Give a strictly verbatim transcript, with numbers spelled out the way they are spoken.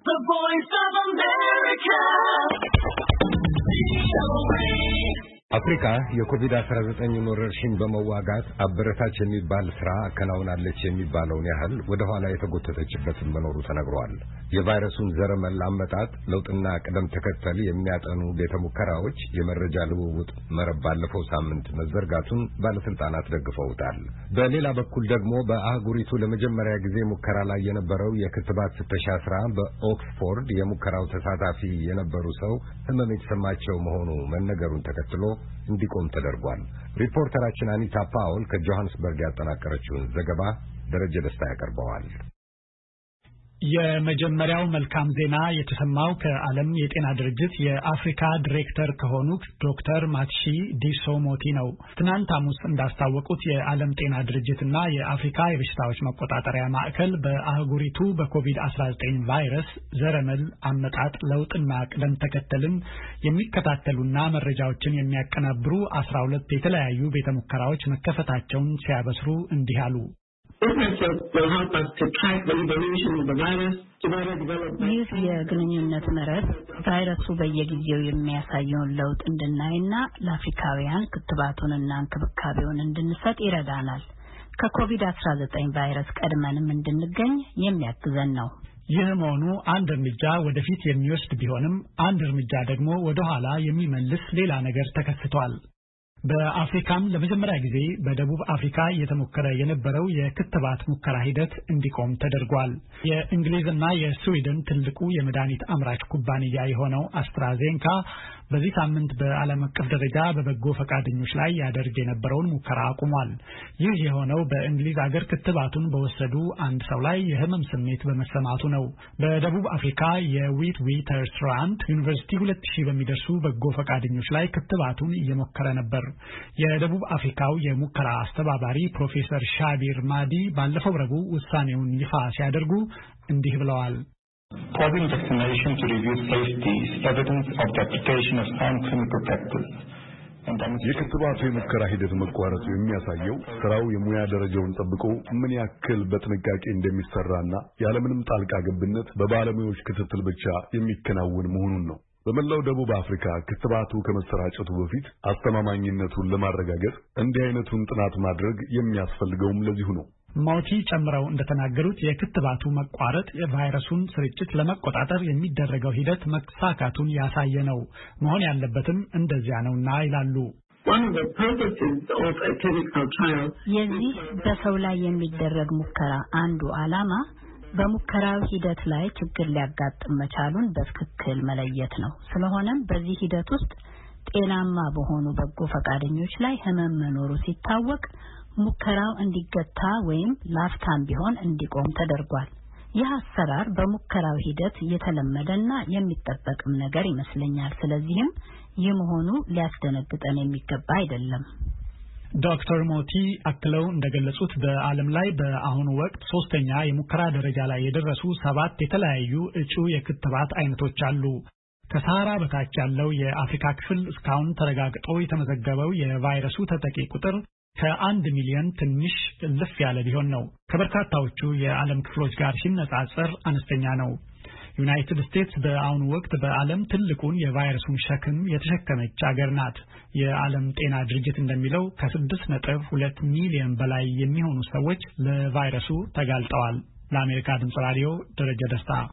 The Voice of America. አፍሪካ የኮቪድ አስራ ዘጠኝ ወረርሽኝ በመዋጋት አበረታች የሚባል ስራ አከናውናለች የሚባለውን ያህል ወደ ኋላ የተጎተተችበት መኖሩ ተነግሯል። የቫይረሱን ዘረመል አመጣጥ ለውጥና ቅደም ተከተል የሚያጠኑ ቤተ ሙከራዎች የመረጃ ልውውጥ መረብ ባለፈው ሳምንት መዘርጋቱን ባለስልጣናት ደግፈውታል። በሌላ በኩል ደግሞ በአህጉሪቱ ለመጀመሪያ ጊዜ ሙከራ ላይ የነበረው የክትባት ፍተሻ ስራ በኦክስፎርድ የሙከራው ተሳታፊ የነበሩ ሰው ህመም የተሰማቸው መሆኑ መነገሩን ተከትሎ እንዲቆም ተደርጓል። ሪፖርተራችን አኒታ ፓውል ከጆሃንስበርግ ያጠናቀረችውን ዘገባ ደረጀ ደስታ ያቀርበዋል። የመጀመሪያው መልካም ዜና የተሰማው ከዓለም የጤና ድርጅት የአፍሪካ ዳይሬክተር ከሆኑት ዶክተር ማትሺ ዲሶሞቲ ነው። ትናንት ሐሙስ እንዳስታወቁት የዓለም ጤና ድርጅትና የአፍሪካ የበሽታዎች መቆጣጠሪያ ማዕከል በአህጉሪቱ በኮቪድ አስራ ዘጠኝ ቫይረስ ዘረመል አመጣጥ ለውጥና ቅደም ተከተልን የሚከታተሉና መረጃዎችን የሚያቀናብሩ አስራ ሁለት የተለያዩ ቤተ ሙከራዎች መከፈታቸውን ሲያበስሩ እንዲህ አሉ። ይህ የግንኙነት መረብ ቫይረሱ በየጊዜው የሚያሳየውን ለውጥ እንድናይና ለአፍሪካውያን ክትባቱንና እንክብካቤውን እንድንሰጥ ይረዳናል። ከኮቪድ አስራ ዘጠኝ ቫይረስ ቀድመንም እንድንገኝ የሚያግዘን ነው። ይህ መሆኑ አንድ እርምጃ ወደፊት የሚወስድ ቢሆንም አንድ እርምጃ ደግሞ ወደ ኋላ የሚመልስ ሌላ ነገር ተከስቷል። በአፍሪካም ለመጀመሪያ ጊዜ በደቡብ አፍሪካ እየተሞከረ የነበረው የክትባት ሙከራ ሂደት እንዲቆም ተደርጓል። የእንግሊዝና የስዊድን ትልቁ የመድኃኒት አምራች ኩባንያ የሆነው አስትራዜንካ በዚህ ሳምንት በዓለም አቀፍ ደረጃ በበጎ ፈቃደኞች ላይ ያደርግ የነበረውን ሙከራ አቁሟል። ይህ የሆነው በእንግሊዝ ሀገር ክትባቱን በወሰዱ አንድ ሰው ላይ የህመም ስሜት በመሰማቱ ነው። በደቡብ አፍሪካ የዊት ዊተርስራንድ ዩኒቨርሲቲ ሁለት ሺህ በሚደርሱ በጎ ፈቃደኞች ላይ ክትባቱን እየሞከረ ነበር። የደቡብ አፍሪካው የሙከራ አስተባባሪ ፕሮፌሰር ሻቢር ማዲ ባለፈው ረቡዕ ውሳኔውን ይፋ ሲያደርጉ እንዲህ ብለዋል። Causing vaccination to review safety is evidence of the application of sound clinical practice. የክትባቱ የሙከራ ሂደት መቋረጡ የሚያሳየው ስራው የሙያ ደረጃውን ጠብቆ ምን ያክል በጥንቃቄ እንደሚሰራና ያለምንም ጣልቃ ገብነት በባለሙያዎች ክትትል ብቻ የሚከናወን መሆኑን ነው። በመላው ደቡብ አፍሪካ ክትባቱ ከመሰራጨቱ በፊት አስተማማኝነቱን ለማረጋገጥ እንዲህ አይነቱን ጥናት ማድረግ የሚያስፈልገውም ለዚሁ ነው። ሞቲ ጨምረው እንደተናገሩት የክትባቱ መቋረጥ የቫይረሱን ስርጭት ለመቆጣጠር የሚደረገው ሂደት መሳካቱን ያሳየ ነው። መሆን ያለበትም እንደዚያ ነውና ይላሉ። የዚህ በሰው ላይ የሚደረግ ሙከራ አንዱ ዓላማ በሙከራው ሂደት ላይ ችግር ሊያጋጥም መቻሉን በትክክል መለየት ነው። ስለሆነም በዚህ ሂደት ውስጥ ጤናማ በሆኑ በጎ ፈቃደኞች ላይ ህመም መኖሩ ሲታወቅ ሙከራው እንዲገታ ወይም ላፍታም ቢሆን እንዲቆም ተደርጓል። ይህ አሰራር በሙከራው ሂደት የተለመደና የሚጠበቅም ነገር ይመስለኛል። ስለዚህም ይህ መሆኑ ሊያስደነግጠን የሚገባ አይደለም። ዶክተር ሞቲ አክለው እንደገለጹት በዓለም ላይ በአሁኑ ወቅት ሶስተኛ የሙከራ ደረጃ ላይ የደረሱ ሰባት የተለያዩ እጩ የክትባት አይነቶች አሉ። ከሳህራ በታች ያለው የአፍሪካ ክፍል እስካሁን ተረጋግጦ የተመዘገበው የቫይረሱ ተጠቂ ቁጥር ከአንድ ሚሊዮን ትንሽ እልፍ ያለ ቢሆን ነው። ከበርካታዎቹ የዓለም ክፍሎች ጋር ሲነጻጸር አነስተኛ ነው። ዩናይትድ ስቴትስ በአሁኑ ወቅት በዓለም ትልቁን የቫይረሱን ሸክም የተሸከመች አገር ናት። የዓለም ጤና ድርጅት እንደሚለው ከስድስት ነጥብ ሁለት ሚሊዮን በላይ የሚሆኑ ሰዎች ለቫይረሱ ተጋልጠዋል። ለአሜሪካ ድምፅ ራዲዮ ደረጀ ደስታ